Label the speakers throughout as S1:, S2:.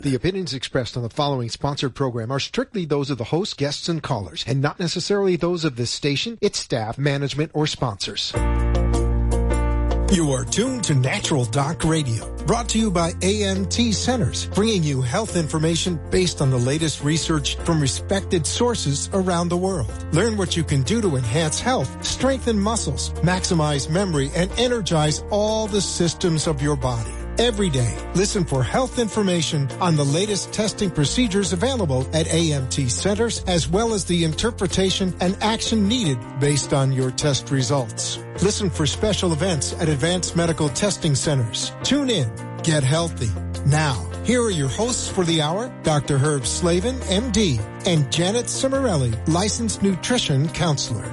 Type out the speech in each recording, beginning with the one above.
S1: The opinions expressed on the following sponsored program are strictly those of the host, guests, and callers, and not necessarily those of this station, its staff, management, or sponsors. You are tuned to Natural Doc Radio, brought to you by AMT Centers, bringing you health information based on the latest research from respected sources around the world. Learn what you can do to enhance health, strengthen muscles, maximize memory, and energize all the systems of your body. Every day, listen for health information on the latest testing procedures available at AMT Centers, as well as the interpretation and action needed based on your test results. Listen for special events at Advanced Medical Testing Centers. Tune in. Get healthy. Now, here are your hosts for the hour, Dr. Herb Slavin, MD, and Janet Cimarelli, licensed nutrition counselor.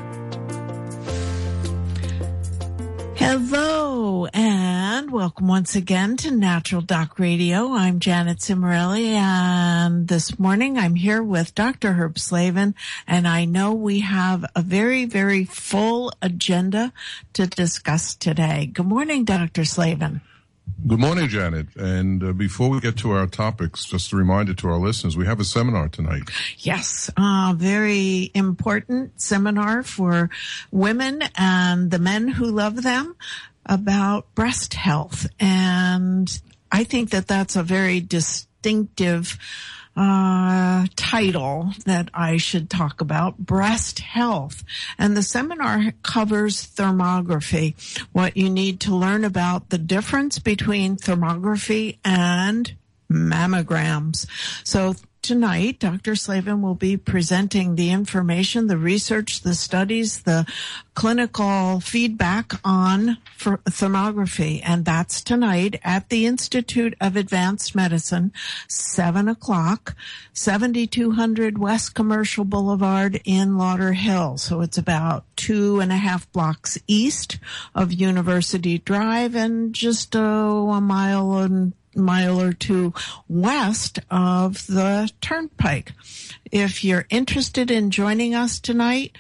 S2: Hello, and welcome once again to Natural Doc Radio. I'm Janet Cimarelli, and this morning I'm here with Dr. Herb Slavin, and I know we have a very, very full agenda to discuss today. Good morning, Dr. Slavin.
S3: Good morning, Janet. And before we get to our topics, just a reminder to our listeners, we have a seminar tonight.
S2: Yes, very important seminar for women and the men who love them about breast health. And I think that that's a very distinctive title that I should talk about, breast health. And the seminar covers thermography, what you need to learn about the difference between thermography and mammograms. So tonight, Dr. Slavin will be presenting the information, the research, the studies, the clinical feedback on thermography. And that's tonight at the Institute of Advanced Medicine, 7 o'clock, 7200 West Commercial Boulevard in Lauderhill. So it's about 2.5 blocks east of University Drive and just a mile or two west of the Turnpike. If you're interested in joining us tonight,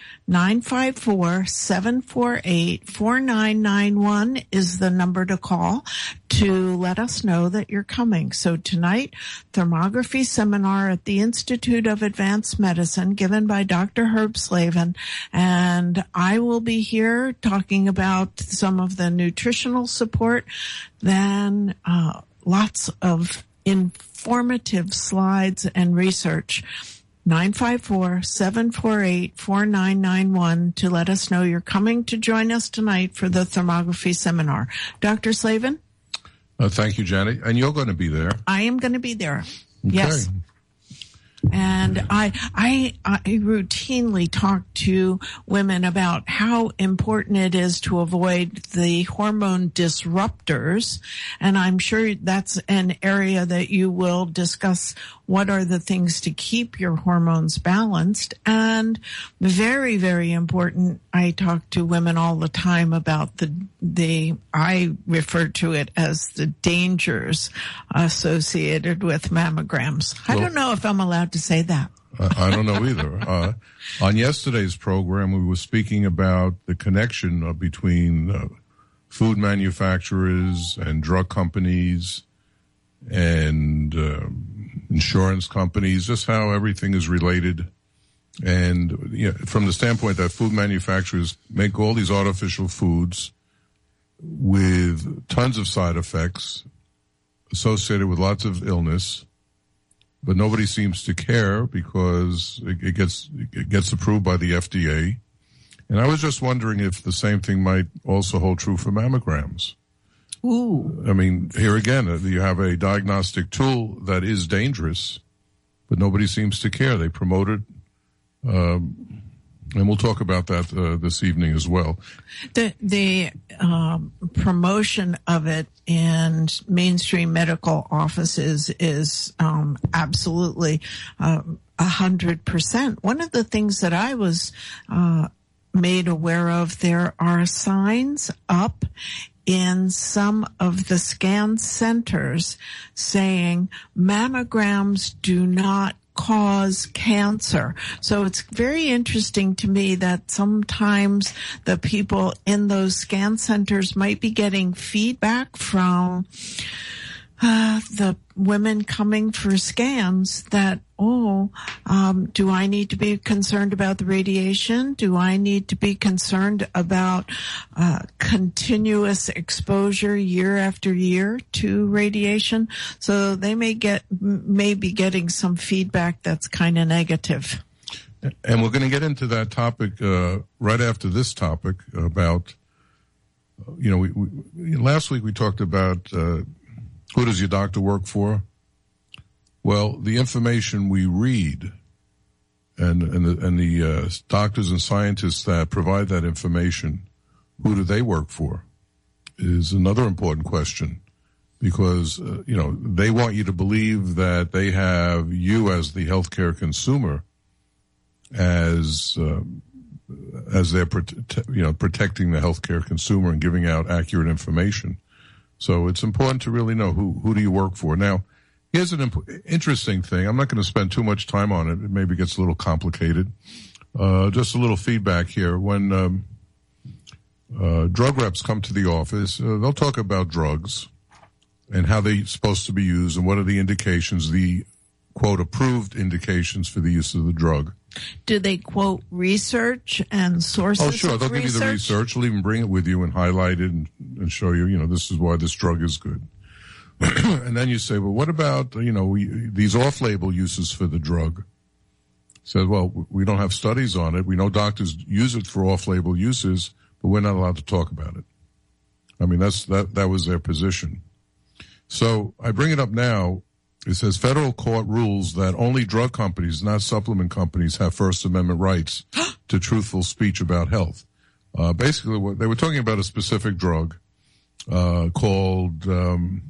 S2: 954-748-4991 is the number to call to let us know that you're coming. So tonight, thermography seminar at the Institute of Advanced Medicine given by Dr. Herb Slavin, and I will be here talking about some of the nutritional support, then lots of informative slides and research. 954-748-4991 to let us know you're coming to join us tonight for the thermography seminar. Dr. Slavin?
S3: Thank you, Janet. And you're going to be there.
S2: I am going to be there.
S3: Okay.
S2: Yes. And I routinely talk to women about how important it is to avoid the hormone disruptors. And I'm sure that's an area that you will discuss. What are the things to keep your hormones balanced? And very, very important, I talk to women all the time about I refer to it as the dangers associated with mammograms. I don't know if I'm allowed to say that.
S3: I don't know either. On yesterday's program, we were speaking about the connection between food manufacturers and drug companies and insurance companies, just how everything is related. And from the standpoint that food manufacturers make all these artificial foods with tons of side effects associated with lots of illness, but nobody seems to care because it gets approved by the FDA. And I was just wondering if the same thing might also hold true for mammograms.
S2: Ooh.
S3: I mean, here again, you have a diagnostic tool that is dangerous, but nobody seems to care. They promote it, and we'll talk about that this evening as well.
S2: The promotion of it in mainstream medical offices is absolutely 100%. One of the things that I was made aware of, there are signs up in some of the scan centers saying mammograms do not cause cancer. So it's very interesting to me that sometimes the people in those scan centers might be getting feedback from the women coming for scans that, do I need to be concerned about the radiation? Do I need to be concerned about continuous exposure year after year to radiation? So they may be getting some feedback that's kind of negative.
S3: And we're going to get into that topic right after this topic about, last week we talked about who does your doctor work for? Well, the information we read and the doctors and scientists that provide that information, who do they work for, is another important question, because they want you to believe that they have you as the healthcare consumer as they're protecting the healthcare consumer and giving out accurate information. So it's important to really know who do you work for. Now, here's an interesting thing. I'm not going to spend too much time on it. It maybe gets a little complicated. Just a little feedback here. When drug reps come to the office, they'll talk about drugs and how they're supposed to be used and what are the indications, the, quote, approved indications for the use of the drug.
S2: Do they quote research and sources?
S3: Oh, sure. They'll give you the research. They'll even bring it with you and highlight it and show you, this is why this drug is good. And then you say, well, what about, these off-label uses for the drug? Says, well, we don't have studies on it. We know doctors use it for off-label uses, but we're not allowed to talk about it. I mean, that was their position. So I bring it up now. It says federal court rules that only drug companies, not supplement companies, have First Amendment rights to truthful speech about health. Basically, what they were talking about a specific drug called the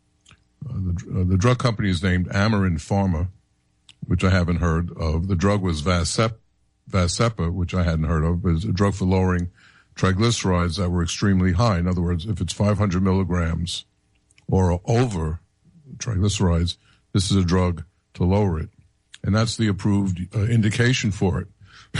S3: drug company is named Amarin Pharma, which I haven't heard of. The drug was Vasepa, which I hadn't heard of. It was a drug for lowering triglycerides that were extremely high. In other words, if it's 500 milligrams or over triglycerides, this is a drug to lower it. And that's the approved indication for it.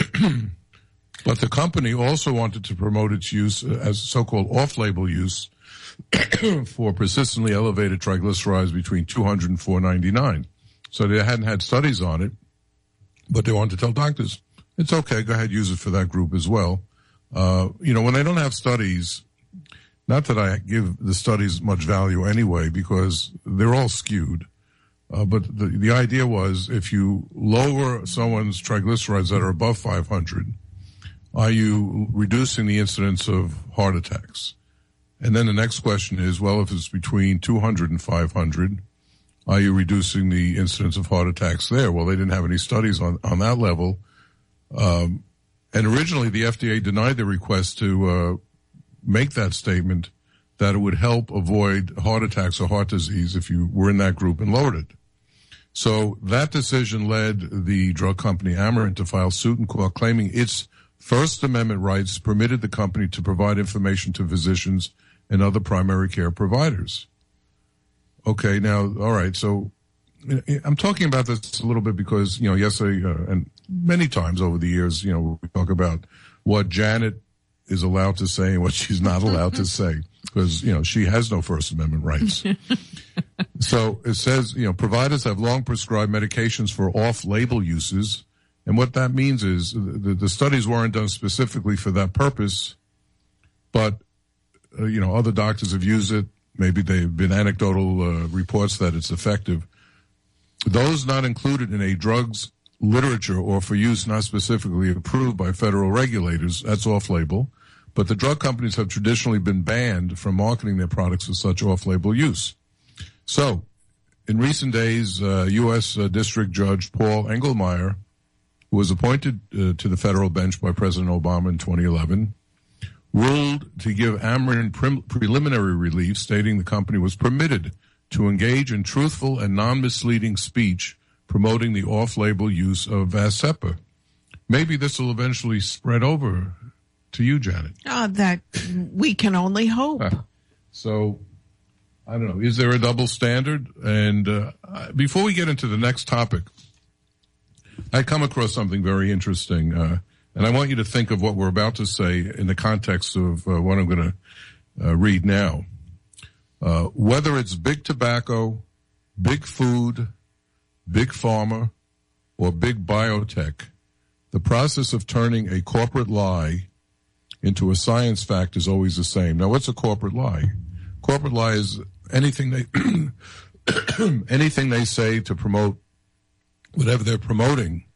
S3: But the company also wanted to promote its use as so-called off-label use for persistently elevated triglycerides between 200 and 499. So they hadn't had studies on it, but they wanted to tell doctors, it's okay, go ahead, use it for that group as well. When they don't have studies, not that I give the studies much value anyway, because they're all skewed. But the idea was, if you lower someone's triglycerides that are above 500, are you reducing the incidence of heart attacks? And then the next question is, well, if it's between 200 and 500, are you reducing the incidence of heart attacks there? Well, they didn't have any studies on that level. And originally the FDA denied the request to make that statement that it would help avoid heart attacks or heart disease if you were in that group and lowered it. So that decision led the drug company Amarin to file suit in court claiming its First Amendment rights permitted the company to provide information to physicians and other primary care providers. Okay, now, all right, so I'm talking about this a little bit because, yesterday and many times over the years, we talk about what Janet is allowed to say and what she's not allowed to say because, she has no First Amendment rights. So it says, providers have long prescribed medications for off-label uses. And what that means is the studies weren't done specifically for that purpose, but, other doctors have used it. Maybe they've been anecdotal reports that it's effective. Those not included in a drug's literature or for use not specifically approved by federal regulators, that's off-label. But the drug companies have traditionally been banned from marketing their products for such off-label use. So, in recent days, U.S. District Judge Paul Engelmeyer, who was appointed to the federal bench by President Obama in 2011, ruled to give Amarin preliminary relief, stating the company was permitted to engage in truthful and non-misleading speech promoting the off-label use of Vasepa. Maybe this will eventually spread over to you, Janet.
S2: That we can only hope.
S3: So, I don't know. Is there a double standard? And before we get into the next topic, I come across something very interesting, and I want you to think of what we're about to say in the context of what I'm going to read now. Whether it's big tobacco, big food, big pharma, or big biotech, the process of turning a corporate lie into a science fact is always the same. Now, what's a corporate lie? Corporate lie is anything they anything they say to promote whatever they're promoting.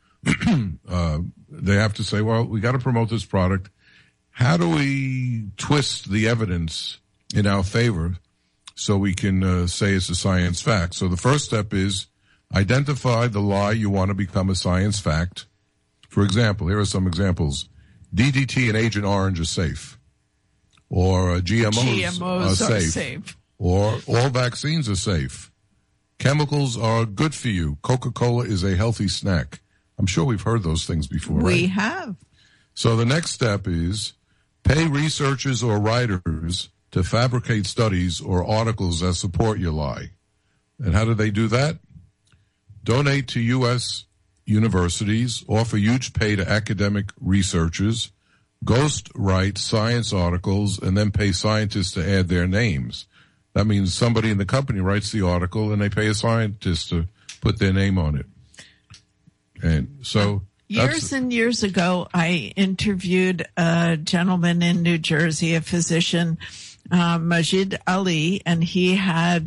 S3: They have to say, well, we got to promote this product. How do we twist the evidence in our favor so we can say it's a science fact? So the first step is identify the lie you want to become a science fact. For example, here are some examples. DDT and Agent Orange are safe. Or GMOs are safe. Or all vaccines are safe. Chemicals are good for you. Coca-Cola is a healthy snack. I'm sure we've heard those things before, right?
S2: We have.
S3: So the next step is pay researchers or writers to fabricate studies or articles that support your lie. And how do they do that? Donate to U.S. universities, offer huge pay to academic researchers, ghost write science articles, and then pay scientists to add their names. That means somebody in the company writes the article and they pay a scientist to put their name on it. And so
S2: years and years ago, I interviewed a gentleman in New Jersey, a physician, Majid Ali, and he had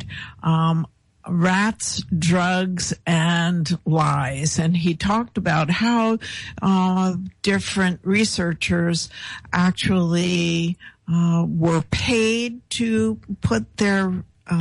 S2: rats, drugs, and lies. And he talked about how different researchers actually were paid to put their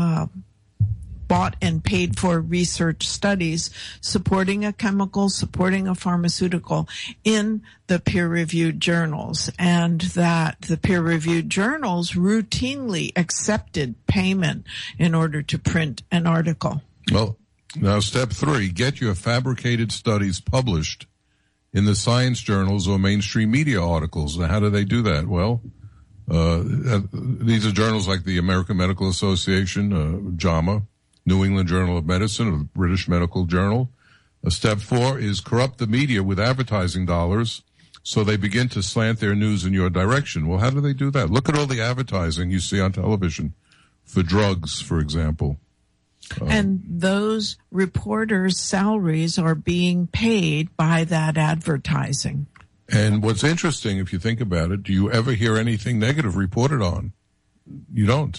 S2: bought and paid for research studies supporting a chemical, supporting a pharmaceutical in the peer-reviewed journals, and that the peer-reviewed journals routinely accepted payment in order to print an article.
S3: Well, now step 3, get your fabricated studies published in the science journals or mainstream media articles. Now, how do they do that? Well, these are journals like the American Medical Association, JAMA, New England Journal of Medicine, or the British Medical Journal. Step 4 is corrupt the media with advertising dollars so they begin to slant their news in your direction. Well, how do they do that? Look at all the advertising you see on television for drugs, for example.
S2: And those reporters' salaries are being paid by that advertising.
S3: And what's interesting, if you think about it, do you ever hear anything negative reported on? You don't.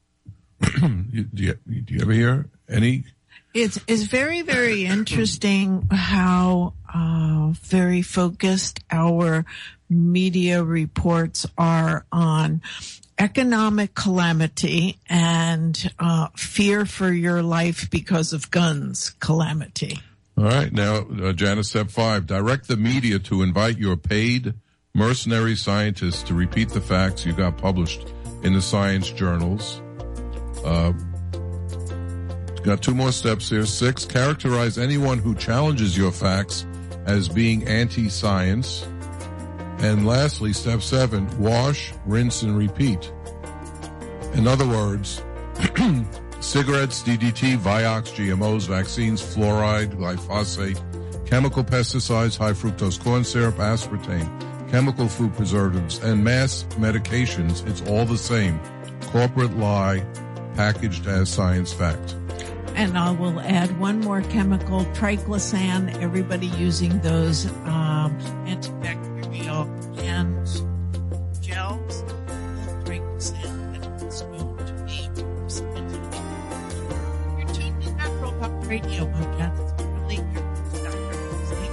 S3: Do you ever hear any?
S2: It's very, very interesting how very focused our media reports are on economic calamity and fear for your life because of guns calamity.
S3: All right. Now, Janice, step 5, direct the media to invite your paid mercenary scientists to repeat the facts you got published in the science journals. Got 2 more steps here. 6, characterize anyone who challenges your facts as being anti-science. And lastly, step 7, wash, rinse, and repeat. In other words, cigarettes, DDT, Vioxx, GMOs, vaccines, fluoride, glyphosate, chemical pesticides, high fructose corn syrup, aspartame, chemical food preservatives, and mass medications, it's all the same. Corporate lie packaged as science fact.
S2: And I will add one more chemical, triclosan, everybody using those antibacterial and gels. Triclosan is going to be presented. You're tuned to Natural Talk Radio, Mojan. It's really here with Dr. Jose.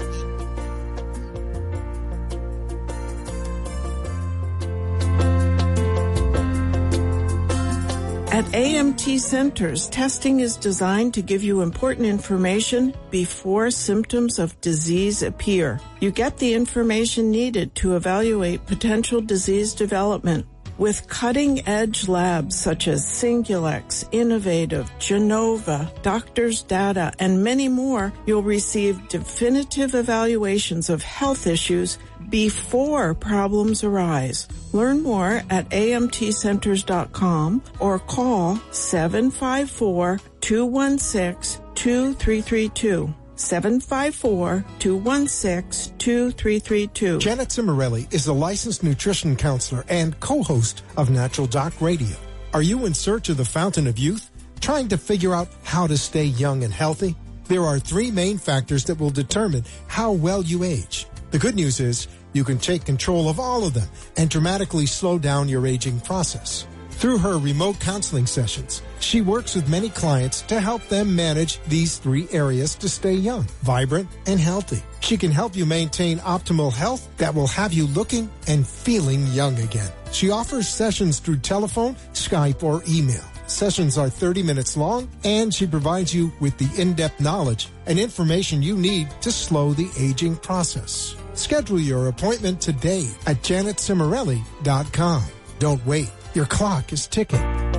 S2: At AMT Centers, testing is designed to give you important information before symptoms of disease appear. You get the information needed to evaluate potential disease development. With cutting-edge labs such as Singulex, Innovative, Genova, Doctors Data, and many more, you'll receive definitive evaluations of health issues before problems arise. Learn more at amtcenters.com or call 754-216-2332. 754-216-2332.
S1: Janet Cimarelli is a licensed nutrition counselor and co-host of Natural Doc Radio. Are you in search of the fountain of youth? Trying to figure out how to stay young and healthy? There are 3 main factors that will determine how well you age. The good news is you can take control of all of them and dramatically slow down your aging process. Through her remote counseling sessions, she works with many clients to help them manage these 3 areas to stay young, vibrant, and healthy. She can help you maintain optimal health that will have you looking and feeling young again. She offers sessions through telephone, Skype, or email. Sessions are 30 minutes long, and she provides you with the in-depth knowledge and information you need to slow the aging process. Schedule your appointment today at janetcimarelli.com. Don't wait. Your clock is ticking.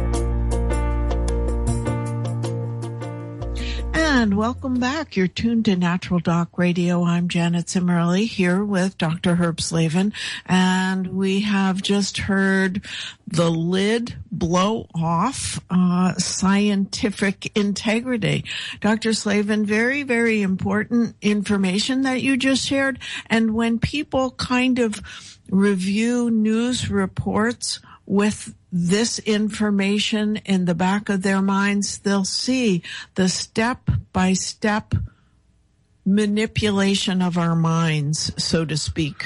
S2: And welcome back. You're tuned to Natural Doc Radio. I'm Janet Cimarelli here with Dr. Herb Slavin. And we have just heard the lid blow off, scientific integrity. Dr. Slavin, very, very important information that you just shared. And when people kind of review news reports with this information in the back of their minds, they'll see the step-by-step manipulation of our minds, so to speak.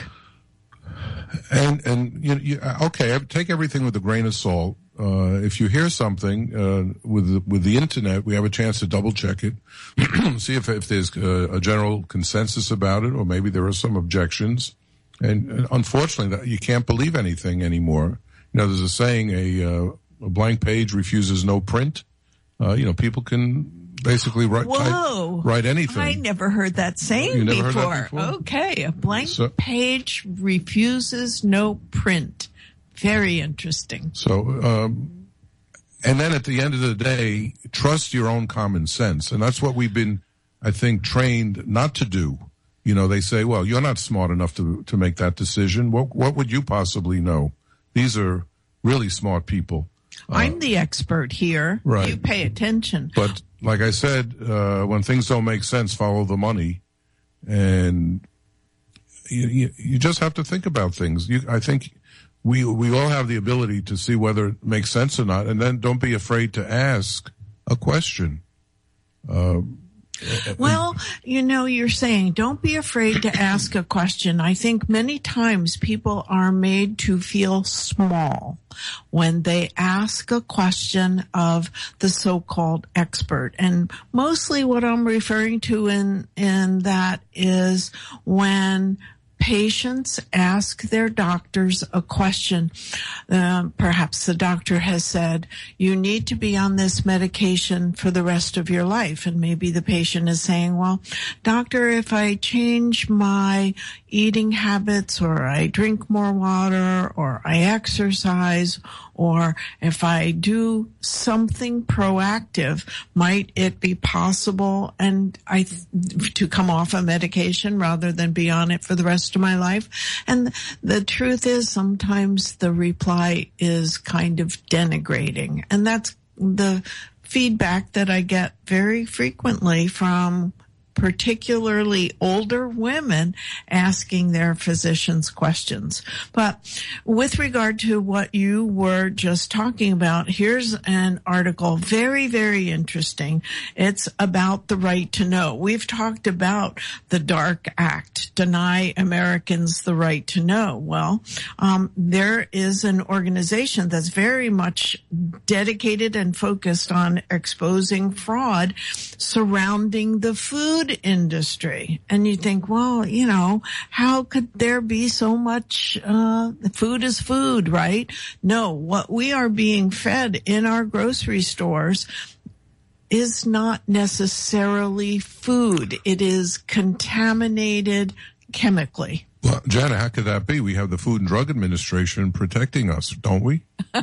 S3: And okay, take everything with a grain of salt. If you hear something with the internet, we have a chance to double check it, see if there's a general consensus about it, or maybe there are some objections. And unfortunately, you can't believe anything anymore. You know, there's a saying, a blank page refuses no print. People can basically write anything.
S2: I never heard that saying
S3: before.
S2: Heard
S3: that before?
S2: Okay, a blank page refuses no print. Very interesting.
S3: So, and then at the end of the day, trust your own common sense. And that's what we've been, I think, trained not to do. You know, they say, well, you're not smart enough to make that decision. What would you possibly know? These are really smart people.
S2: I'm the expert here.
S3: Right.
S2: You pay attention.
S3: But like I said, when things don't make sense, follow the money. And you just have to think about things. I think we all have the ability to see whether it makes sense or not. And then don't be afraid to ask a question.
S2: Well, you're saying don't be afraid to ask a question. I think many times people are made to feel small when they ask a question of the so-called expert. And mostly what I'm referring to in that is when patients ask their doctors a question. Perhaps the doctor has said, you need to be on this medication for the rest of your life. And maybe the patient is saying, well, doctor, if I change my eating habits, or I drink more water, or I exercise, or if I do something proactive, might it be possible to come off a medication rather than be on it for the rest of my life? And the truth is sometimes the reply is kind of denigrating. And that's the feedback that I get very frequently from particularly older women asking their physicians questions. But with regard to what you were just talking about, here's an article, very, very interesting. It's about the right to know. We've talked about the DARK Act, Deny Americans the Right to Know. Well, there is an organization that's very much dedicated and focused on exposing fraud surrounding the food industry. And you think, well, how could there be so much, food is food, right? No, what we are being fed in our grocery stores is not necessarily food. It is contaminated chemically.
S3: Well, Janet, how could that be? We have the Food and Drug Administration protecting us, don't we?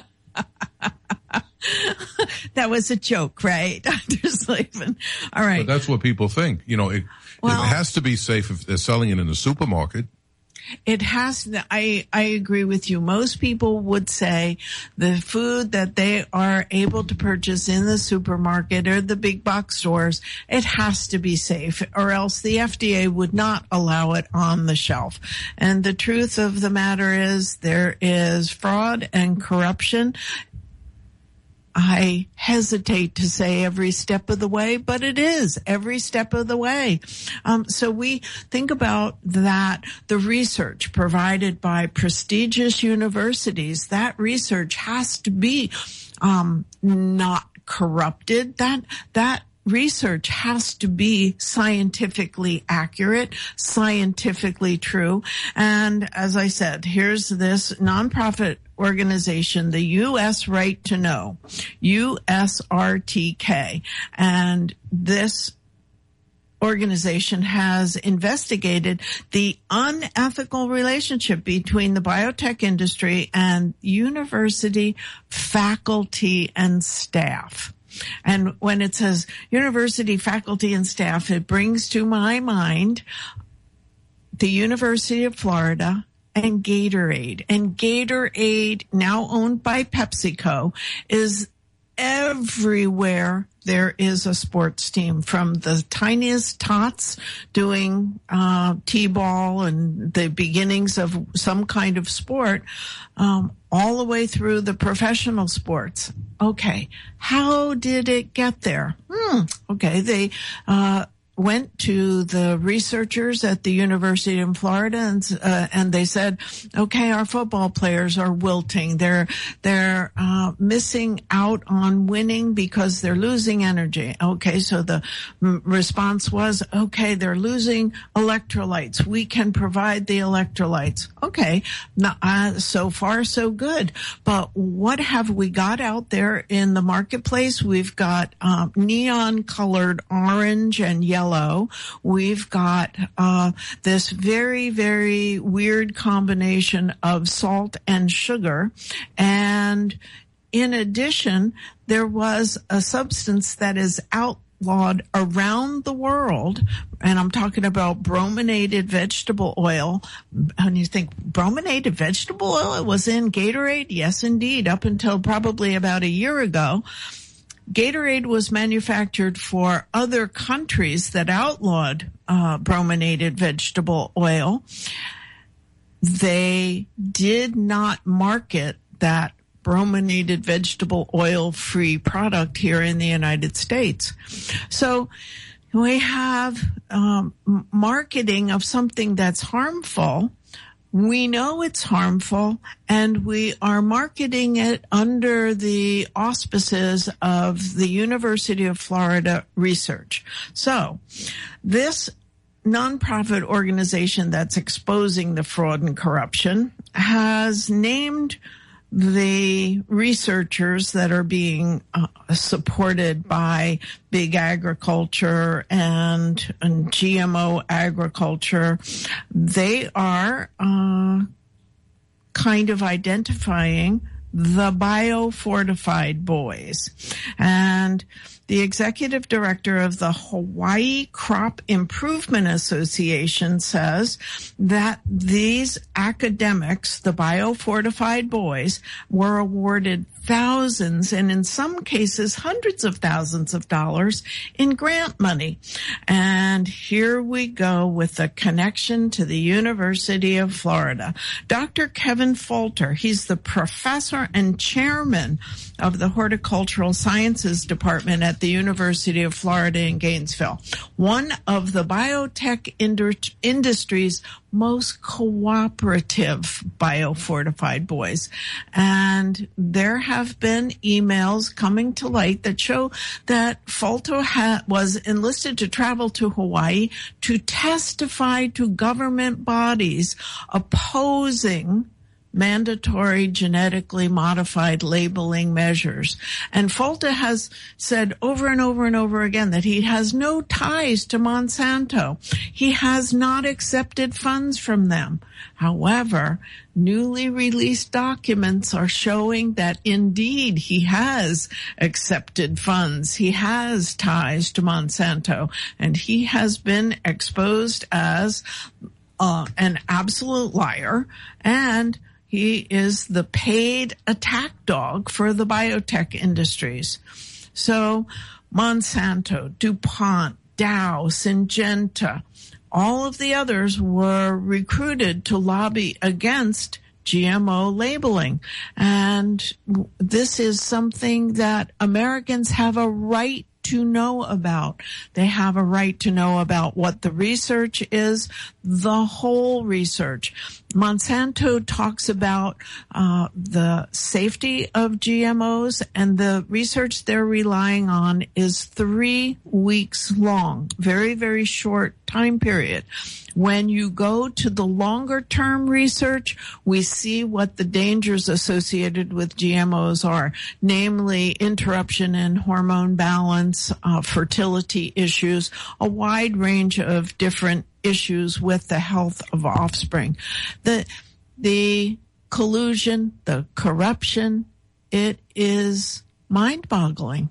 S2: That was a joke, right, Dr. Slavin? All right.
S3: But that's what people think. It has to be safe if they're selling it in the supermarket.
S2: It has. I agree with you. Most people would say the food that they are able to purchase in the supermarket or the big box stores, it has to be safe, or else the FDA would not allow it on the shelf. And the truth of the matter is there is fraud and corruption I hesitate to say every step of the way, but it is every step of the way. So we think about that, the research provided by prestigious universities, that research has to be not corrupted. That research has to be scientifically accurate, scientifically true. And as I said, here's this nonprofit organization, the U.S. Right to Know, USRTK. And this organization has investigated the unethical relationship between the biotech industry and university faculty and staff. And when it says university faculty and staff, it brings to my mind the University of Florida and Gatorade. And Gatorade, now owned by PepsiCo, is everywhere there is a sports team, from the tiniest tots doing t-ball and the beginnings of some kind of sport, all the way through the professional sports. Okay, how did it get there? Okay, they went to the researchers at the University of Florida and they said, okay, our football players are wilting. They're missing out on winning because they're losing energy. Okay, so the response was, okay, they're losing electrolytes. We can provide the electrolytes. Okay, so far so good. But what have we got out there in the marketplace? We've got neon colored orange and yellow. We've got this very, very weird combination of salt and sugar. And in addition, there was a substance that is outlawed around the world, and I'm talking about brominated vegetable oil. And you think, brominated vegetable oil? It was in Gatorade? Yes, indeed, up until probably about a year ago. Gatorade was manufactured for other countries that outlawed brominated vegetable oil. They did not market that brominated vegetable oil-free product here in the United States. So we have marketing of something that's harmful. We know it's harmful, and we are marketing it under the auspices of the University of Florida research. So this nonprofit organization that's exposing the fraud and corruption has named the researchers that are being supported by big agriculture and GMO agriculture. They are kind of identifying the biofortified boys. And the executive director of the Hawaii Crop Improvement Association says that these academics, the biofortified boys, were awarded thousands and in some cases hundreds of thousands of dollars in grant money. And here we go with the connection to the University of Florida. Dr. Kevin Falter, he's the professor and chairman of the Horticultural Sciences Department at the University of Florida in Gainesville, one of the biotech industry's most cooperative biofortified boys. And there have been emails coming to light that show that Falter was enlisted to travel to Hawaii to testify to government bodies opposing mandatory genetically modified labeling measures. And Falter has said over and over and over again that he has no ties to Monsanto. He has not accepted funds from them. However, newly released documents are showing that indeed he has accepted funds. He has ties to Monsanto, and he has been exposed as an absolute liar, and he is the paid attack dog for the biotech industries. So Monsanto, DuPont, Dow, Syngenta, all of the others were recruited to lobby against GMO labeling. And this is something that Americans have a right to know about. They have a right to know about what the research is, the whole research. Monsanto talks about the safety of GMOs, and the research they're relying on is 3 weeks long, very, very short time period. When you go to the longer term research, we see what the dangers associated with GMOs are, namely interruption in hormone balance, fertility issues, a wide range of different issues with the health of offspring. The collusion, the corruption, it is mind-boggling.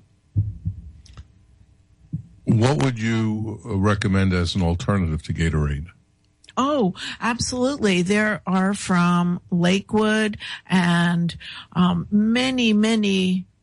S3: What would you recommend as an alternative to Gatorade?
S2: Oh, absolutely. There are from Lakewood and many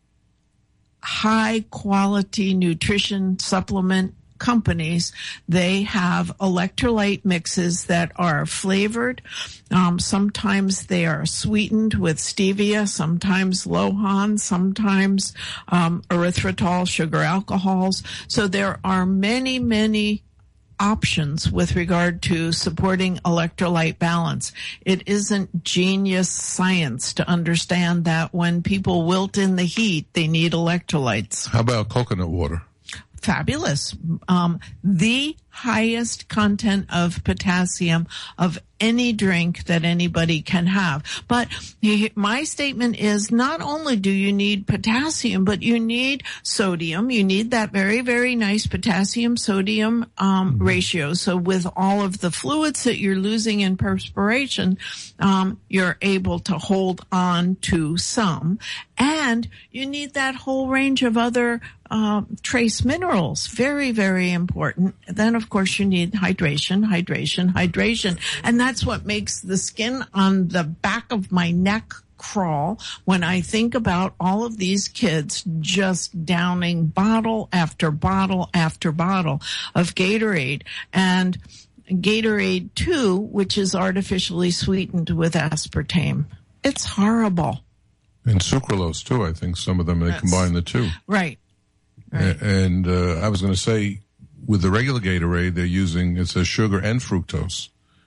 S2: high-quality nutrition supplement companies. They have electrolyte mixes that are flavored. Sometimes they are sweetened with stevia, sometimes Lohan, sometimes erythritol, sugar alcohols. So there are many options with regard to supporting electrolyte balance. It isn't genius science to understand that when people wilt in the heat, they need electrolytes.
S3: How about coconut water?
S2: Fabulous. The highest content of potassium of any drink that anybody can have. But my statement is not only do you need potassium, but you need sodium. You need that very, very nice potassium-sodium ratio. So with all of the fluids that you're losing in perspiration, you're able to hold on to some. And you need that whole range of other trace minerals. Very, very important. Then, of course, you need hydration. And that's what makes the skin on the back of my neck crawl when I think about all of these kids just downing bottle after bottle after bottle of Gatorade. And Gatorade 2, which is artificially sweetened with aspartame. It's horrible.
S3: And sucralose, too, I think. Some of them, they combine the two.
S2: Right.
S3: And I was going to say, with the regular Gatorade, they're using, it says sugar and fructose.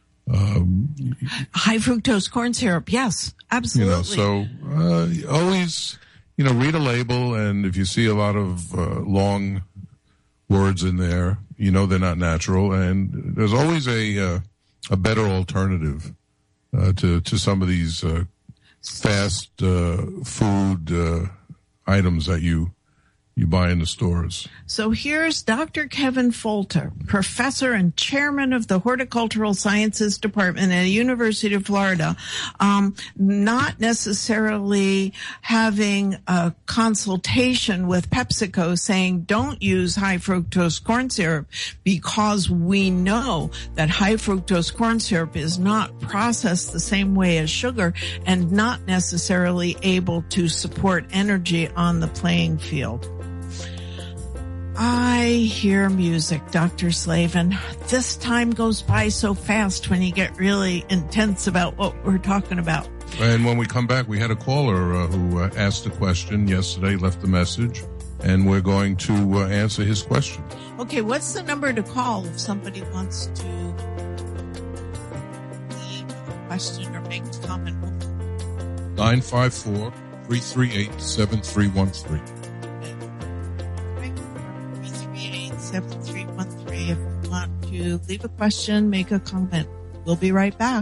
S2: High fructose corn syrup, yes, absolutely.
S3: Always, read a label, and if you see a lot of long words in there, they're not natural. And there's always a better alternative to some of these fast food items that you buy in the stores.
S2: So here's Dr. Kevin Folter, professor and chairman of the Horticultural Sciences Department at the University of Florida, not necessarily having a consultation with PepsiCo saying don't use high fructose corn syrup, because we know that high fructose corn syrup is not processed the same way as sugar and not necessarily able to support energy on the playing field. I hear music, Dr. Slavin. This time goes by so fast when you get really intense about what we're talking about.
S3: And when we come back, we had a caller who asked a question yesterday, left a message, and we're going to answer his question.
S2: Okay, what's the number to call if somebody wants to leave a question or make a comment?
S3: 954-338-7313.
S2: 7313 if you want to leave a question, make a comment. We'll be right back.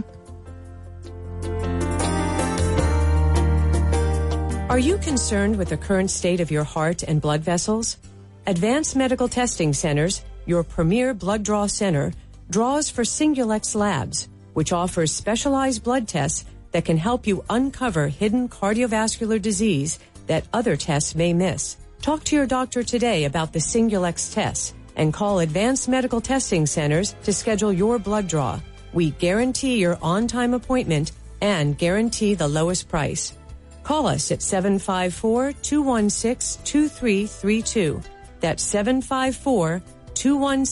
S4: Are you concerned with the current state of your heart and blood vessels? Advanced Medical Testing Centers, your premier blood draw center, draws for Singulex Labs, which offers specialized blood tests that can help you uncover hidden cardiovascular disease that other tests may miss. Talk to your doctor today about the Singulex tests and call Advanced Medical Testing Centers to schedule your blood draw. We guarantee your on-time appointment and guarantee the lowest price. Call us at 754-216-2332. That's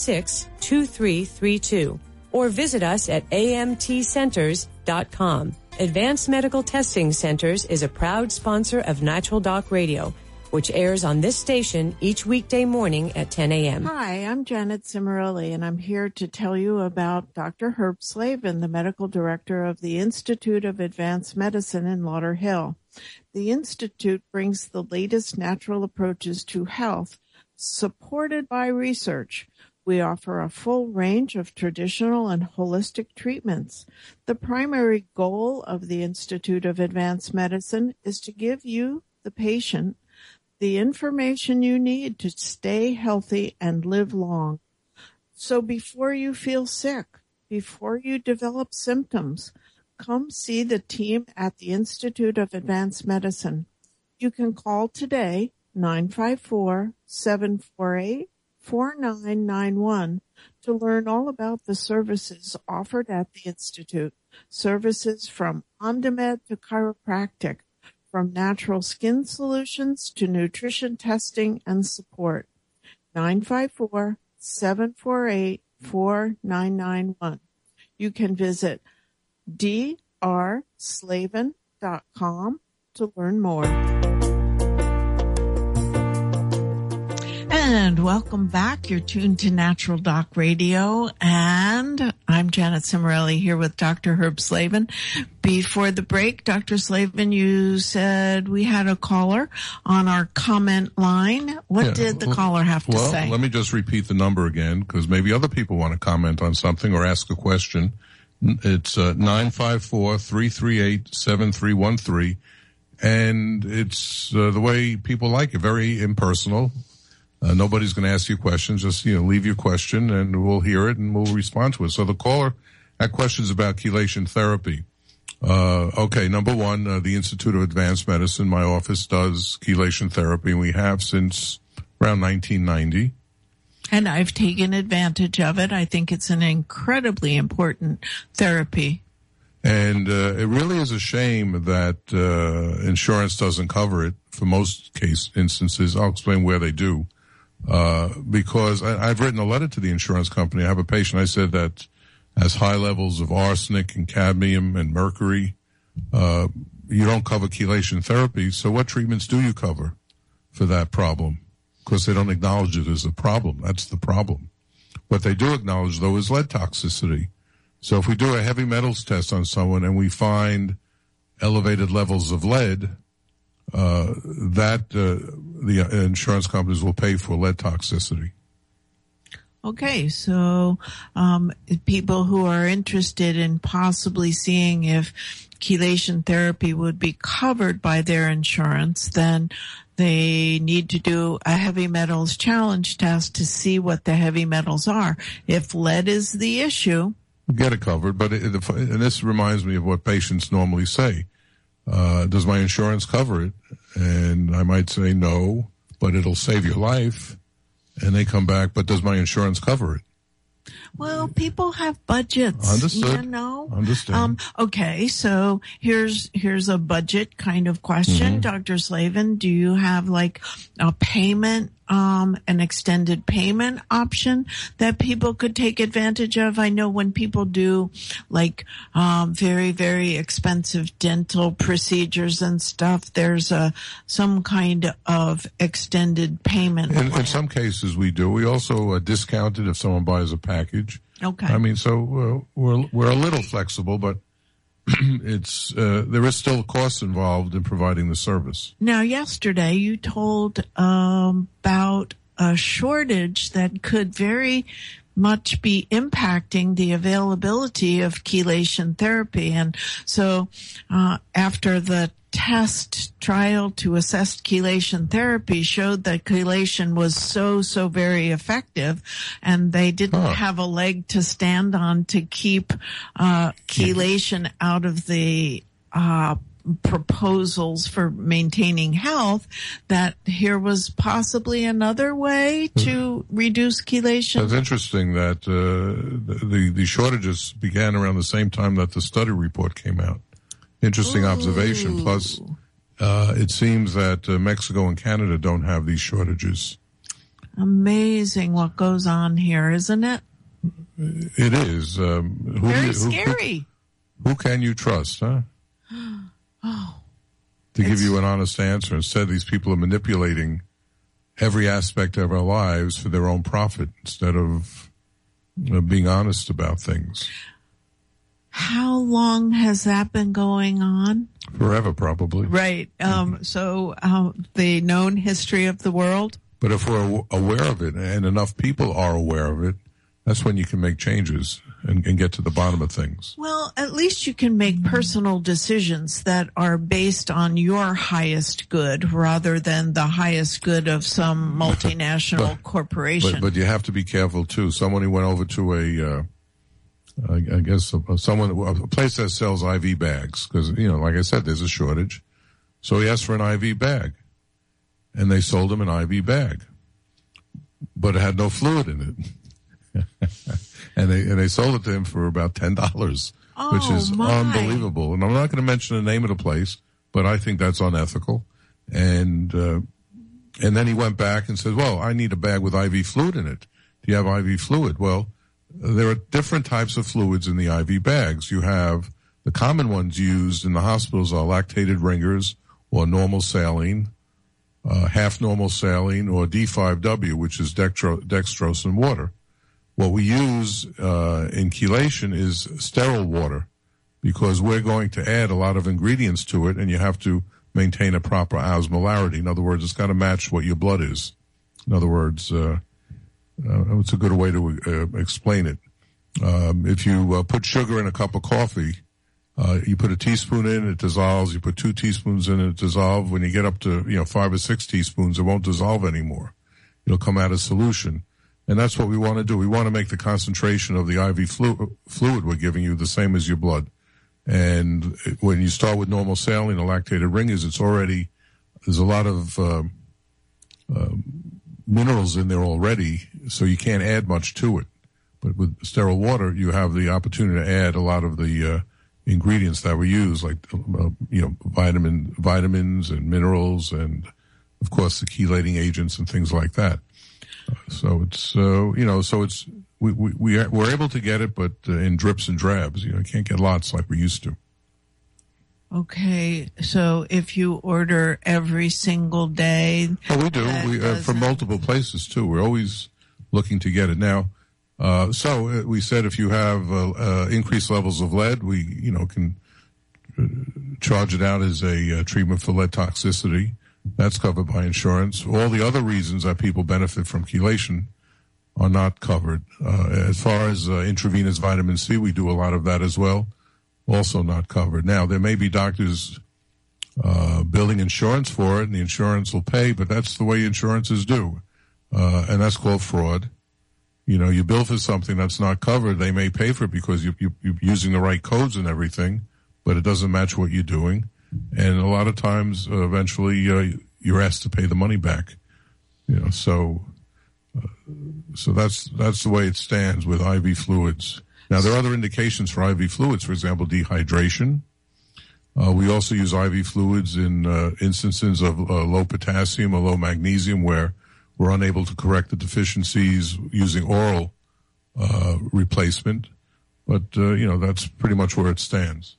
S4: 754-216-2332. Or visit us at amtcenters.com. Advanced Medical Testing Centers is a proud sponsor of Natural Doc Radio, which airs on this station each weekday morning at 10 a.m.
S2: Hi, I'm Janet Cimarelli, and I'm here to tell you about Dr. Herb Slavin, the medical director of the Institute of Advanced Medicine in Lauderhill. The Institute brings the latest natural approaches to health, supported by research. We offer a full range of traditional and holistic treatments. The primary goal of the Institute of Advanced Medicine is to give you, the patient, the information you need to stay healthy and live long. So before you feel sick, before you develop symptoms, come see the team at the Institute of Advanced Medicine. You can call today, 954-748-4991, to learn all about the services offered at the Institute. Services from OnDemand to chiropractic, from natural skin solutions to nutrition testing and support. 954-748-4991. You can visit drslavin.com to learn more. And welcome back. You're tuned to Natural Doc Radio, and I'm Janet Cimarelli here with Dr. Herb Slavin. Before the break, Dr. Slavin, you said we had a caller on our comment line. What did the caller have to say?
S3: Well, let me just repeat the number again, because maybe other people want to comment on something or ask a question. It's 954-338-7313, and it's the way people like it, very impersonal. Nobody's going to ask you questions. Just, leave your question and we'll hear it and we'll respond to it. So the caller had questions about chelation therapy. Okay, number one, the Institute of Advanced Medicine, my office does chelation therapy, and we have since around 1990.
S2: And I've taken advantage of it. I think it's an incredibly important therapy.
S3: And it really is a shame that insurance doesn't cover it for most instances. I'll explain where they do. Because I've written a letter to the insurance company. I have a patient, I said, that has high levels of arsenic and cadmium and mercury. You don't cover chelation therapy, so what treatments do you cover for that problem? Because they don't acknowledge it as a problem. That's the problem. What they do acknowledge, though, is lead toxicity. So if we do a heavy metals test on someone and we find elevated levels of lead, the insurance companies will pay for lead toxicity.
S2: Okay, so people who are interested in possibly seeing if chelation therapy would be covered by their insurance, then they need to do a heavy metals challenge test to see what the heavy metals are. If lead is the issue,
S3: get it covered. But and this reminds me of what patients normally say. Does my insurance cover it? And I might say no, but it'll save your life. And they come back, but does my insurance cover it?
S2: Well, people have budgets.
S3: Understood. Understand.
S2: Okay, so here's a budget kind of question. Mm-hmm. Dr. Slavin, do you have like a payment, an extended payment option that people could take advantage of? I know when people do like, very, very expensive dental procedures and stuff, there's some kind of extended payment.
S3: In some cases we do. We also discount it if someone buys a package.
S2: Okay.
S3: I mean, so we're a little flexible, but it's there is still costs involved in providing the service.
S2: Now, yesterday you told about a shortage that could very much be impacting the availability of chelation therapy, and so after the test trial to assess chelation therapy showed that chelation was so very effective, and they didn't have a leg to stand on to keep chelation out of the proposals for maintaining health, that here was possibly another way to reduce chelation.
S3: It's interesting that the shortages began around the same time that the study report came out. Interesting observation. Plus, it seems that Mexico and Canada don't have these shortages.
S2: Amazing what goes on here, isn't it?
S3: It is.
S2: Very scary.
S3: Who can you trust, huh? To give you an honest answer. Instead, these people are manipulating every aspect of our lives for their own profit instead of being honest about things.
S2: How long has that been going on?
S3: Forever, probably.
S2: Right. So the known history of the world?
S3: But if we're aware of it, and enough people are aware of it, that's when you can make changes and get to the bottom of things.
S2: Well, at least you can make personal decisions that are based on your highest good rather than the highest good of some multinational corporation.
S3: But you have to be careful, too. Someone who went over to a place that sells IV bags, because, like I said, there's a shortage. So he asked for an IV bag, and they sold him an IV bag, but it had no fluid in it. and they sold it to him for about $10, which is unbelievable. And I'm not going to mention the name of the place, but I think that's unethical. And then he went back and said, well, I need a bag with IV fluid in it. Do you have IV fluid? Well, there are different types of fluids in the IV bags. You have the common ones used in the hospitals are lactated ringers or normal saline, half normal saline, or D5W, which is dextrose and water. What we use in chelation is sterile water because we're going to add a lot of ingredients to it, and you have to maintain a proper osmolarity. In other words, it's got to match what your blood is. In other words, it's a good way to explain it. If you put sugar in a cup of coffee, you put a teaspoon in, it dissolves. You put 2 teaspoons in, it dissolves. When you get up to 5 or 6 teaspoons, it won't dissolve anymore. It'll come out as solution. And that's what we want to do. We want to make the concentration of the IV fluid we're giving you the same as your blood. And when you start with normal saline or lactated ringers, there's a lot of minerals in there already, so you can't add much to it. But with sterile water, you have the opportunity to add a lot of the ingredients that we use, like vitamins and minerals, and of course the chelating agents and things like that. So it's we're able to get it, but in drips and drabs. You can't get lots like we used to.
S2: Okay, so if you order every single day,
S3: we do. From multiple places too. We're always looking to get it now. So we said if you have increased levels of lead, we can charge it out as a treatment for lead toxicity. That's covered by insurance. All the other reasons that people benefit from chelation are not covered. As far as intravenous vitamin C, we do a lot of that as well. Also not covered. Now, there may be doctors building insurance for it, and the insurance will pay, but that's the way insurances do. And that's called fraud. You bill for something that's not covered, they may pay for it because you're using the right codes and everything, but it doesn't match what you're doing. And a lot of times, eventually, you're asked to pay the money back. So that's the way it stands with IV fluids. Now, there are other indications for IV fluids, for example, dehydration. We also use IV fluids in instances of low potassium or low magnesium where we're unable to correct the deficiencies using oral replacement. But, that's pretty much where it stands.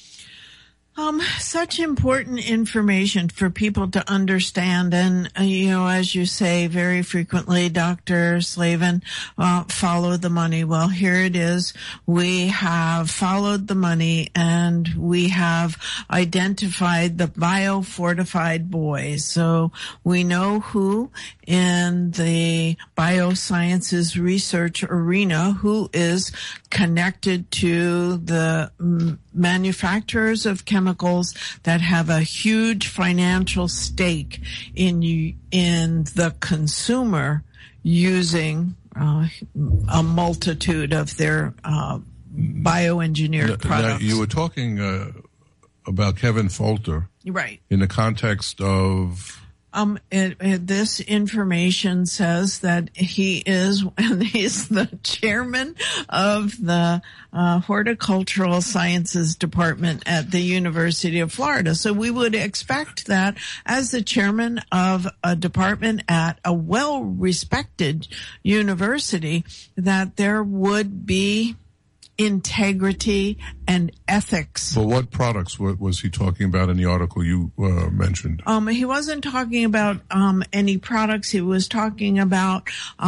S2: Such important information for people to understand. And, as you say very frequently, Dr. Slavin, follow the money. Well, here it is. We have followed the money and we have identified the biofortified boys. So we know who in the biosciences research arena who is connected to the manufacturers of chemicals that have a huge financial stake in the consumer using a multitude of their bioengineered products.
S3: Now, you were talking about Kevin Folter,
S2: right? In
S3: the context of.
S2: This information says that he's the chairman of the Horticultural Sciences Department at the University of Florida. So we would expect that as the chairman of a department at a well-respected university, that there would be integrity, and ethics.
S3: Well, what products was he talking about in the article you mentioned?
S2: He wasn't talking about any products. He was talking about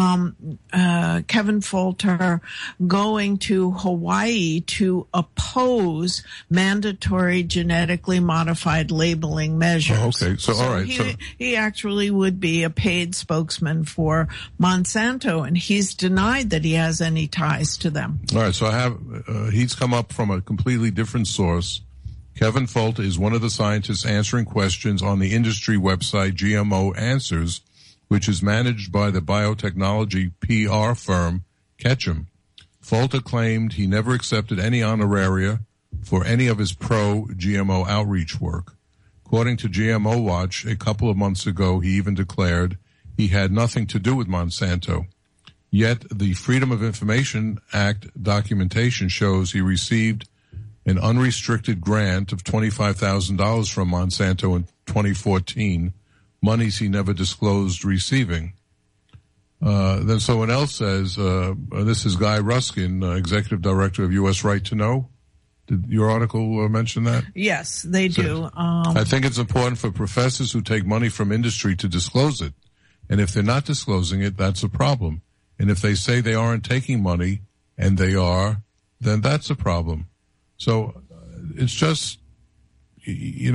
S2: Kevin Folter going to Hawaii to oppose mandatory genetically modified labeling measures.
S3: Oh, okay, so all right.
S2: He actually would be a paid spokesman for Monsanto, and he's denied that he has any ties to them.
S3: All right, so I have he's come up from a completely different source. Kevin Folter is one of the scientists answering questions on the industry website GMO Answers, which is managed by the biotechnology PR firm Ketchum. Folter claimed he never accepted any honoraria for any of his pro-GMO outreach work. According to GMO Watch, a couple of months ago, he even declared he had nothing to do with Monsanto. Yet the Freedom of Information Act documentation shows he received an unrestricted grant of $25,000 from Monsanto in 2014, monies he never disclosed receiving. Then someone else says, this is Guy Ruskin, Executive Director of U.S. Right to Know. Did your article mention that?
S2: Yes, they do.
S3: I think it's important for professors who take money from industry to disclose it. And if they're not disclosing it, that's a problem. And if they say they aren't taking money, and they are, then that's a problem. So it's just, they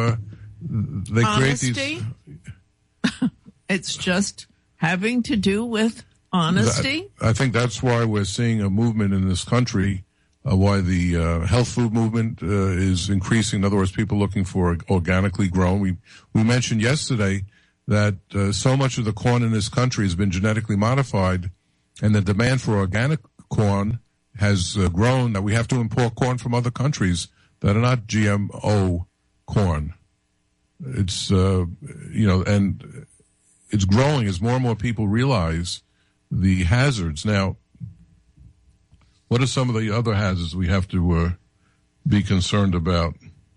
S2: honesty?
S3: Create these.
S2: It's just having to do with honesty.
S3: I think that's why we're seeing a movement in this country, why the health food movement is increasing. In other words, people looking for organically grown. We mentioned yesterday that so much of the corn in this country has been genetically modified, and the demand for organic corn has grown that we have to import corn from other countries that are not GMO corn. It's, and it's growing as more and more people realize the hazards. Now, what are some of the other hazards we have to be concerned about?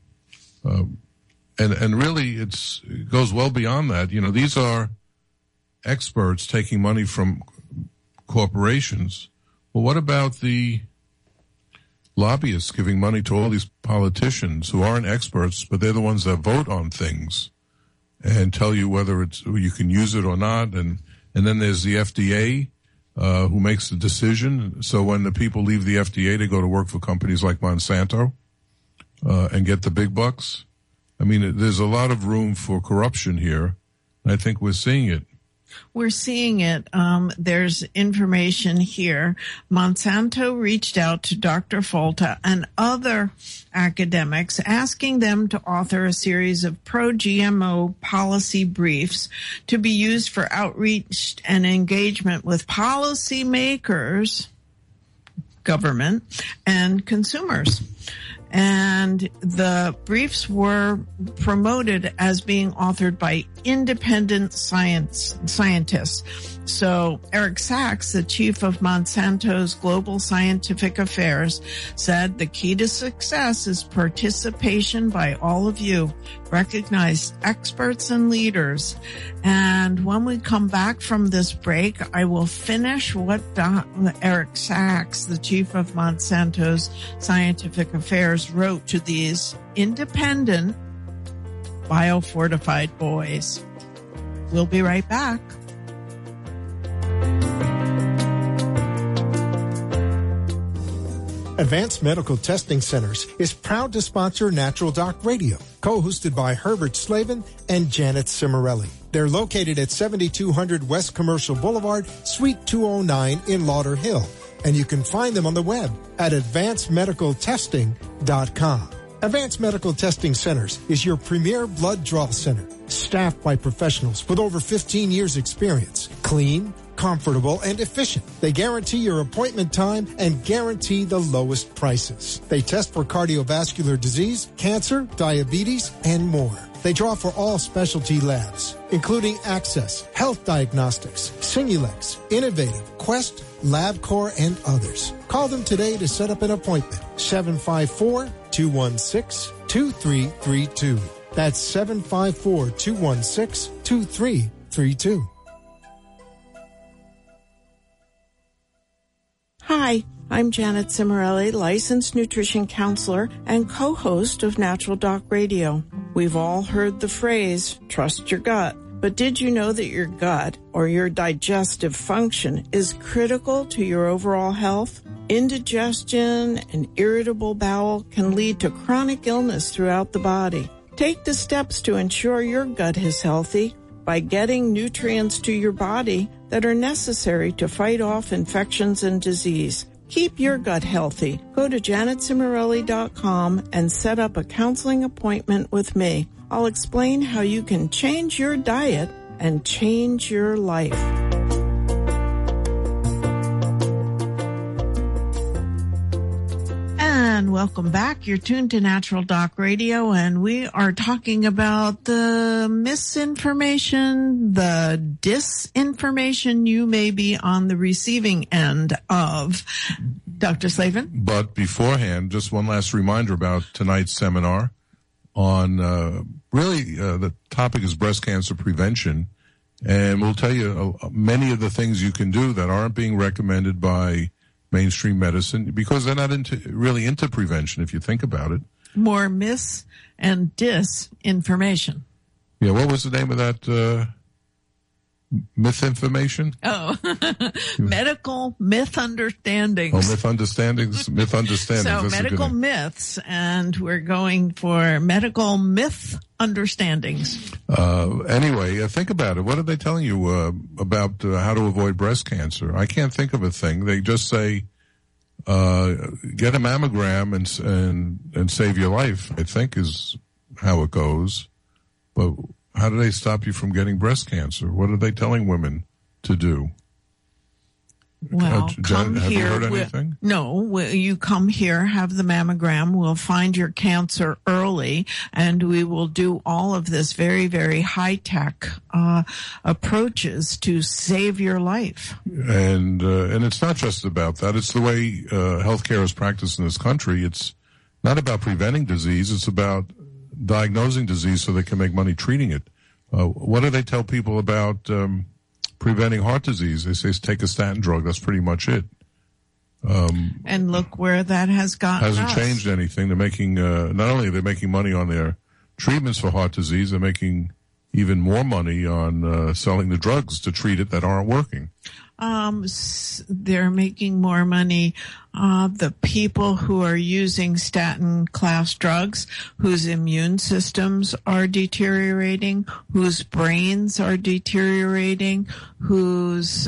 S3: And really, it goes well beyond that. These are experts taking money from corporations. Well, what about the lobbyists giving money to all these politicians who aren't experts, but they're the ones that vote on things and tell you whether you can use it or not? And then there's the FDA who makes the decision. So when the people leave the FDA, they go to work for companies like Monsanto and get the big bucks. I mean, there's a lot of room for corruption here. I think we're seeing it.
S2: We're seeing it. There's information here. Monsanto reached out to Dr. Folter and other academics, asking them to author a series of pro-GMO policy briefs to be used for outreach and engagement with policymakers, government, and consumers. And the briefs were promoted as being authored by independent scientists. So Eric Sachs, the chief of Monsanto's Global Scientific Affairs, said the key to success is participation by all of you, recognized experts and leaders. And when we come back from this break, I will finish what Eric Sachs, the chief of Monsanto's Scientific Affairs, wrote to these independent biofortified boys. We'll be right back.
S1: Advanced Medical Testing Centers is proud to sponsor Natural Doc Radio, co-hosted by Herbert Slavin and Janet Cimarelli. They're located at 7200 West Commercial Boulevard, Suite 209 in Lauderhill, and you can find them on the web at advancedmedicaltesting.com. Advanced Medical Testing Centers is your premier blood draw center, staffed by professionals with over 15 years experience. Clean, comfortable, and efficient. They guarantee your appointment time and guarantee the lowest prices. They test for cardiovascular disease, cancer, diabetes, and more. They draw for all specialty labs, including Access, Health Diagnostics, Simulex, Innovative, Quest, LabCorp, and others. Call them today to set up an appointment. 754-216-2332. That's 754-216-2332.
S2: Hi, I'm Janet Cimarelli, licensed nutrition counselor and co-host of Natural Doc Radio. We've all heard the phrase, trust your gut. But did you know that your gut, or your digestive function, is critical to your overall health? Indigestion and irritable bowel can lead to chronic illness throughout the body. Take the steps to ensure your gut is healthy by getting nutrients to your body that are necessary to fight off infections and disease. Keep your gut healthy. Go to janetcimarelli.com and set up a counseling appointment with me. I'll explain how you can change your diet and change your life. And welcome back. You're tuned to Natural Doc Radio, and we are talking about the misinformation, the disinformation you may be on the receiving end of. Dr. Slavin?
S3: But beforehand, just one last reminder about tonight's seminar on the topic is breast cancer prevention. And we'll tell you many of the things you can do that aren't being recommended by mainstream medicine because they're not really into prevention, if you think about it.
S2: More mis and disinformation.
S3: Yeah, what was the name of that myth-information?
S2: Oh, medical myth-understandings.
S3: Oh, myth-understandings. Myth-understandings.
S2: So
S3: that's
S2: medical myths, and we're going for medical myth-understandings.
S3: Anyway, think about it. What are they telling you about how to avoid breast cancer? I can't think of a thing. They just say, get a mammogram and save your life, I think is how it goes. But how do they stop you from getting breast cancer? What are they telling women to do?
S2: Well, come
S3: have
S2: here.
S3: You heard anything?
S2: No, you come here, have the mammogram. We'll find your cancer early, and we will do all of this very, very high-tech approaches to save your life.
S3: And it's not just about that. It's the way healthcare is practiced in this country. It's not about preventing disease. It's about diagnosing disease so they can make money treating it. What do they tell people about preventing heart disease? They say take a statin drug. That's pretty much it.
S2: And look where that has gotten
S3: Hasn't changed anything. They're making, not only are they making money on their treatments for heart disease, they're making even more money on selling the drugs to treat it that aren't working.
S2: They're making more money. The people who are using statin class drugs, whose immune systems are deteriorating, whose brains are deteriorating, whose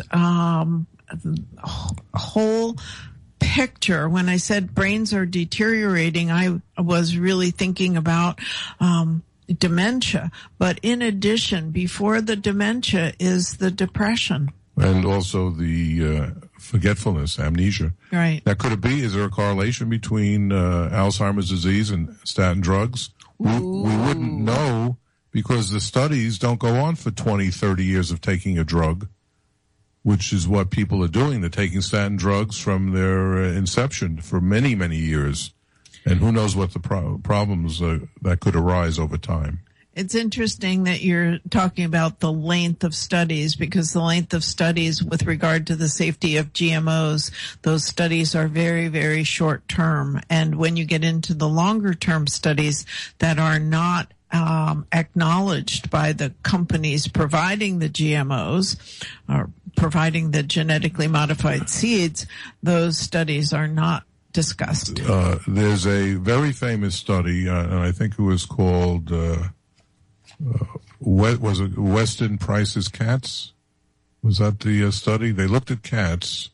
S2: whole picture. When I said brains are deteriorating, I was really thinking about dementia. But in addition, before the dementia is the depression.
S3: And also the forgetfulness, amnesia.
S2: Right.
S3: Now, could it be, is there a correlation between Alzheimer's disease and statin drugs? We wouldn't know because the studies don't go on for 20, 30 years of taking a drug, which is what people are doing. They're taking statin drugs from their inception for many, many years. And who knows what the problems that could arise over time.
S2: It's interesting that you're talking about the length of studies, because the length of studies with regard to the safety of GMOs, those studies are very, very short term. And when you get into the longer term studies that are not acknowledged by the companies providing the GMOs or providing the genetically modified seeds, those studies are not discussed.
S3: There's a very famous study, and I think it was called was it Weston Price's cats? Was that the study? They looked at cats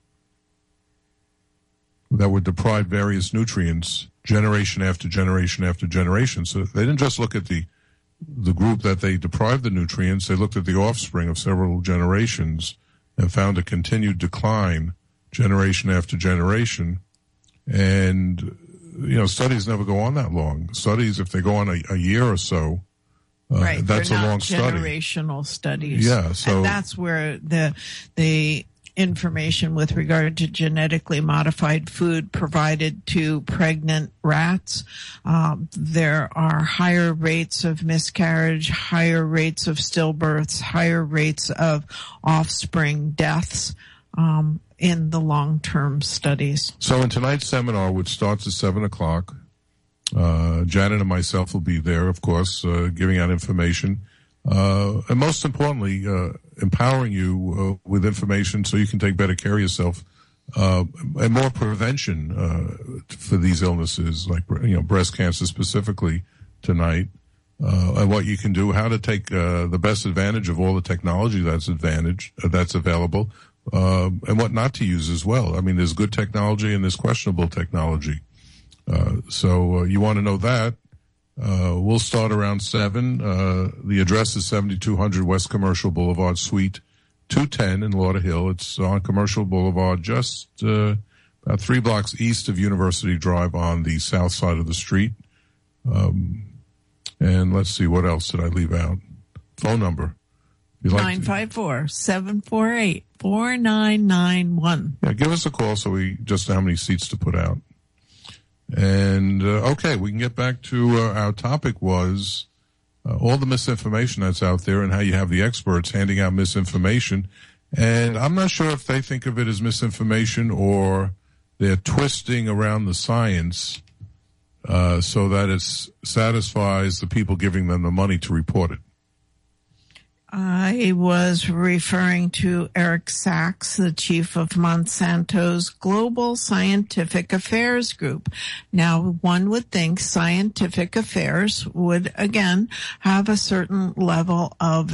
S3: that were deprived various nutrients generation after generation after generation. So they didn't just look at the group that they deprived the nutrients. They looked at the offspring of several generations and found a continued decline generation after generation. And, studies never go on that long. Studies, if they go on a year or so,
S2: right,
S3: that's a long study.
S2: Generational studies.
S3: Yeah, so
S2: and that's where the information with regard to genetically modified food provided to pregnant rats, there are higher rates of miscarriage, higher rates of stillbirths, higher rates of offspring deaths. in the long-term studies.
S3: So in tonight's seminar, which starts at 7 o'clock, Janet and myself will be there, of course, giving out information. And most importantly, empowering you with information so you can take better care of yourself, and more prevention for these illnesses, like breast cancer specifically tonight, and what you can do, how to take the best advantage of all the technology that's available, and what not to use as well. I mean, there's good technology and there's questionable technology. So you want to know that. We'll start around 7. The address is 7200 West Commercial Boulevard, Suite 210 in Lauderhill. It's on Commercial Boulevard, just about 3 blocks east of University Drive on the south side of the street. And let's see, what else did I leave out? Phone number.
S2: 954-748-4991.
S3: Yeah, give us a call so we just know how many seats to put out. And, okay, we can get back to our topic was all the misinformation that's out there and how you have the experts handing out misinformation. And I'm not sure if they think of it as misinformation or they're twisting around the science so that it satisfies the people giving them the money to report it.
S2: I was referring to Eric Sachs, the chief of Monsanto's Global Scientific Affairs Group. Now, one would think scientific affairs would, again, have a certain level of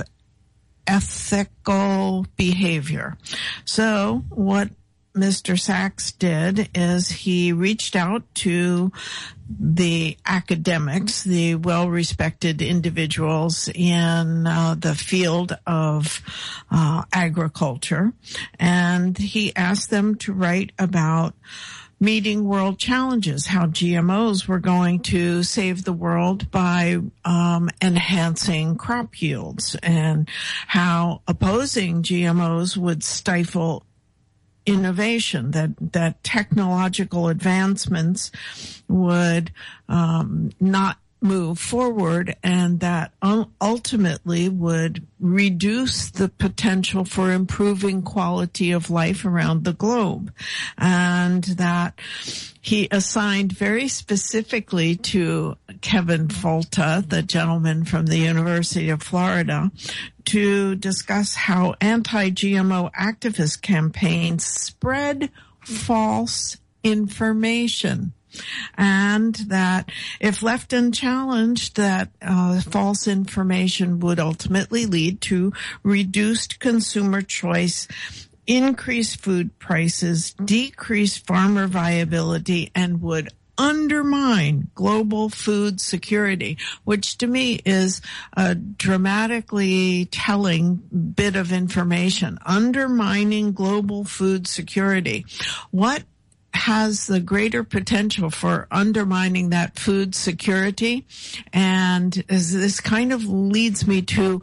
S2: ethical behavior. So what Mr. Sachs did is he reached out to the academics, the well-respected individuals in the field of agriculture, and he asked them to write about meeting world challenges, how GMOs were going to save the world by enhancing crop yields, and how opposing GMOs would stifle innovation, that technological advancements would not move forward, and that ultimately would reduce the potential for improving quality of life around the globe. And that he assigned very specifically to Kevin Folta, the gentleman from the University of Florida, to discuss how anti-GMO activist campaigns spread false information. And that if left unchallenged, that false information would ultimately lead to reduced consumer choice, increased food prices, decreased farmer viability, and would undermine global food security, which to me is a dramatically telling bit of information. Undermining global food security. What has the greater potential for undermining that food security? And this kind of leads me to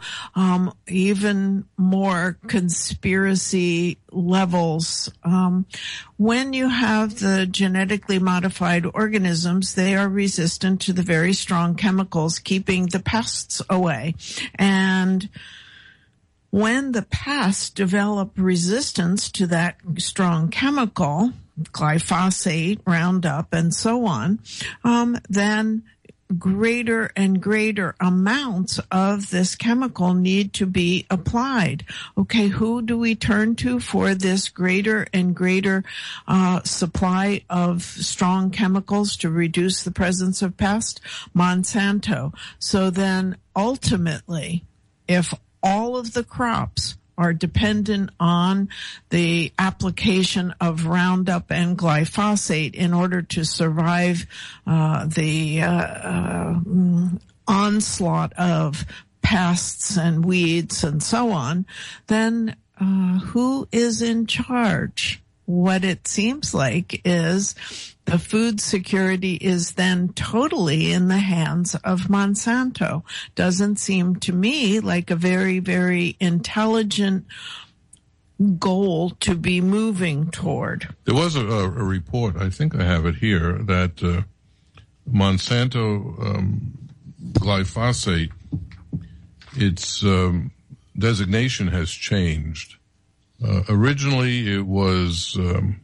S2: even more conspiracy levels. When you have the genetically modified organisms, they are resistant to the very strong chemicals keeping the pests away. And when the pests develop resistance to that strong chemical, glyphosate, Roundup, and so on, then greater and greater amounts of this chemical need to be applied. Okay, who do we turn to for this greater and greater supply of strong chemicals to reduce the presence of pests? Monsanto. So then ultimately, if all of the crops are dependent on the application of Roundup and glyphosate in order to survive the onslaught of pests and weeds and so on, then who is in charge? What it seems like is the food security is then totally in the hands of Monsanto. Doesn't seem to me like a very, very intelligent goal to be moving toward.
S3: There was a report, I think I have it here, that Monsanto glyphosate, its designation has changed. Originally, it was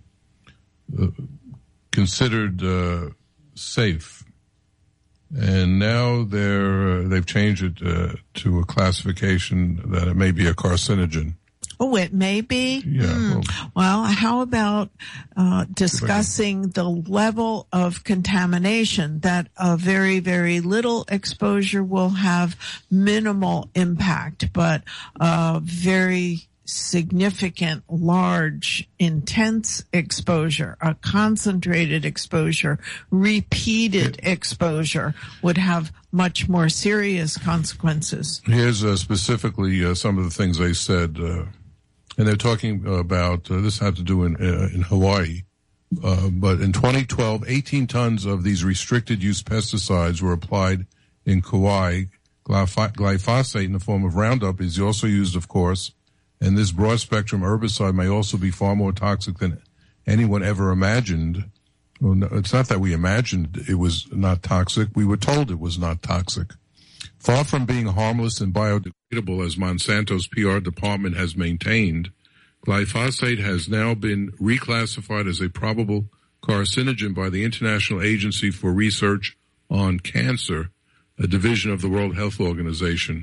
S3: considered safe, and now they've changed it to a classification that it may be a carcinogen.
S2: Oh, it may be?
S3: Yeah.
S2: Well, how about discussing the level of contamination, that a very, very little exposure will have minimal impact, but very significant, large, intense exposure, a concentrated exposure, repeated exposure would have much more serious consequences.
S3: Here's specifically some of the things they said. And they're talking about, this had to do in Hawaii, but in 2012, 18 tons of these restricted use pesticides were applied in Kauai. Glyphosate in the form of Roundup is also used, of course, and this broad spectrum herbicide may also be far more toxic than anyone ever imagined. Well, no, it's not that we imagined it was not toxic. We were told it was not toxic. Far from being harmless and biodegradable, as Monsanto's PR department has maintained, glyphosate has now been reclassified as a probable carcinogen by the International Agency for Research on Cancer, a division of the World Health Organization.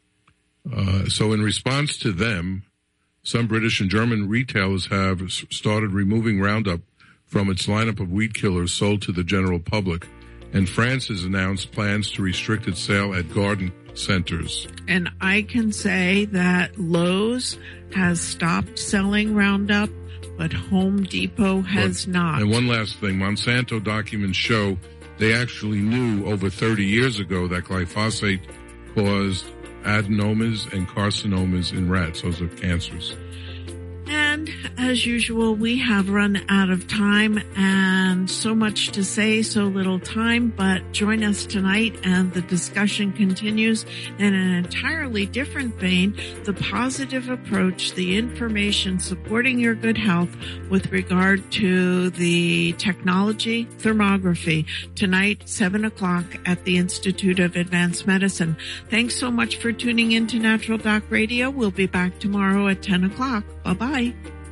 S3: So in response to them, some British and German retailers have started removing Roundup from its lineup of weed killers sold to the general public. And France has announced plans to restrict its sale at garden centers.
S2: And I can say that Lowe's has stopped selling Roundup, but Home Depot has not.
S3: And one last thing, Monsanto documents show they actually knew over 30 years ago that glyphosate caused adenomas and carcinomas in rats. Those are cancers.
S2: And as usual, we have run out of time, and so much to say, so little time, but join us tonight and the discussion continues in an entirely different vein, the positive approach, the information supporting your good health with regard to the technology, thermography, tonight, 7 o'clock at the Institute of Advanced Medicine. Thanks so much for tuning in to Natural Doc Radio. We'll be back tomorrow at 10 o'clock. Bye-bye.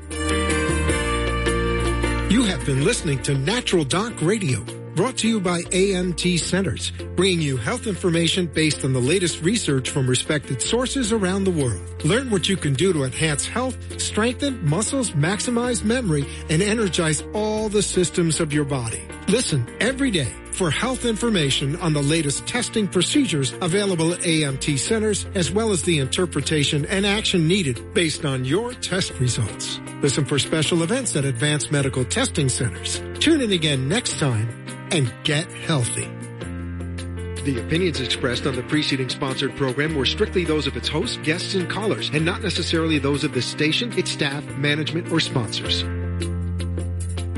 S1: You have been listening to Natural Doc Radio, brought to you by AMT Centers, bringing you health information based on the latest research from respected sources around the world. Learn what you can do to enhance health, strengthen muscles, maximize memory, and energize all the systems of your body. Listen every day for health information on the latest testing procedures available at AMT Centers, as well as the interpretation and action needed based on your test results. Listen for special events at Advanced Medical Testing Centers. Tune in again next time and get healthy. The opinions expressed on the preceding sponsored program were strictly those of its hosts, guests, and callers, and not necessarily those of the station, its staff, management, or sponsors.